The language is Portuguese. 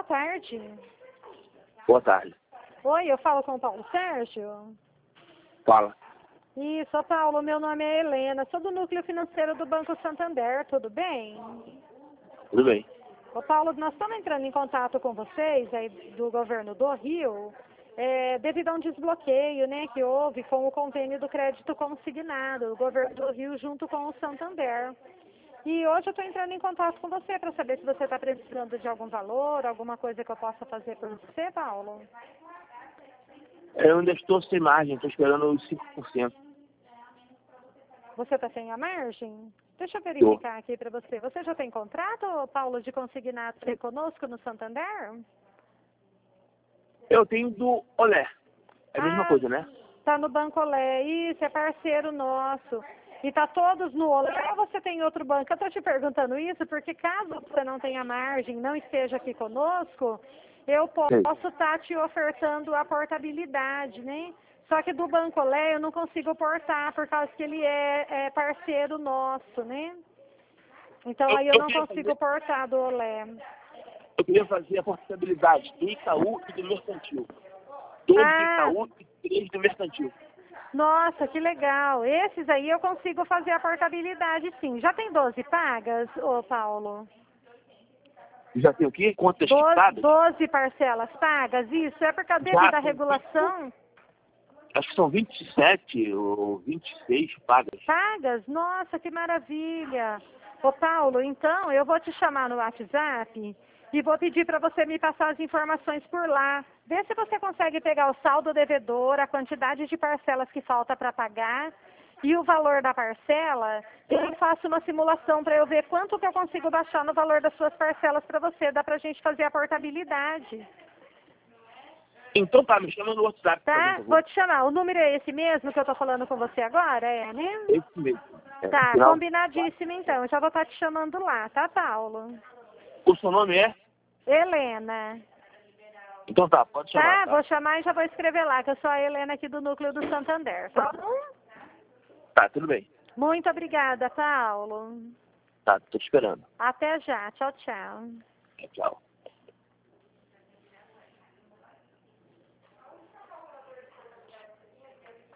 tarde. Boa tarde. Oi, eu falo com o Paulo Sérgio? Fala. Isso, Paulo, meu nome é Helena, sou do Núcleo Financeiro do Banco Santander, tudo bem? Tudo bem. Ô Paulo, nós estamos entrando em contato com vocês aí do governo do Rio, devido a um desbloqueio, né, que houve com o convênio do crédito consignado, o governo do Rio junto com o Santander. E hoje eu estou entrando em contato com você para saber se você está precisando de algum valor, alguma coisa que eu possa fazer por você, Paulo. Eu ainda estou sem margem, estou esperando os 5%. Você está sem a margem? Deixa eu verificar aqui para você. Você já tem contrato, Paulo, de consignato aí conosco no Santander? Eu tenho do Olé. É a mesma coisa, né? Tá no Banco Olé. Isso, é parceiro nosso. E tá todos no Olé ou você tem outro banco? Eu estou te perguntando isso porque caso você não tenha margem, não esteja aqui conosco, eu posso estar te ofertando a portabilidade, né? Só que do Banco Olé eu não consigo portar por causa que ele é parceiro nosso, né? Então aí eu não consigo portar do Olé. Eu queria fazer a portabilidade do Itaú e do Mercantil. 12 do Itaú e 3 do Mercantil. Nossa, que legal. Esses aí eu consigo fazer a portabilidade, sim. Já tem 12 pagas, ô Paulo? Já tem o quê? Quantas quitadas? 12 parcelas pagas, isso? É por causa devido à regulação? Acho que são 27 ou 26 pagas. Pagas? Nossa, que maravilha. Ô Paulo, então eu vou te chamar no WhatsApp e vou pedir para você me passar as informações por lá. Vê se você consegue pegar o saldo devedor, a quantidade de parcelas que falta para pagar e o valor da parcela. Eu faço uma simulação para eu ver quanto que eu consigo baixar no valor das suas parcelas para você. Dá para a gente fazer a portabilidade. Então tá, me chama no WhatsApp. Tá, vou te chamar. O número é esse mesmo que eu tô falando com você agora, né? Esse mesmo. Tá, combinadíssimo então. Eu já vou estar te chamando lá, tá, Paulo? O seu nome é? Helena. Então tá, pode chamar. Tá, vou chamar e já vou escrever lá, que eu sou a Helena aqui do Núcleo do Santander, tá bom? Tá, tudo bem. Muito obrigada, Paulo. Tá, tô te esperando. Até já. Tchau, tchau. Tchau.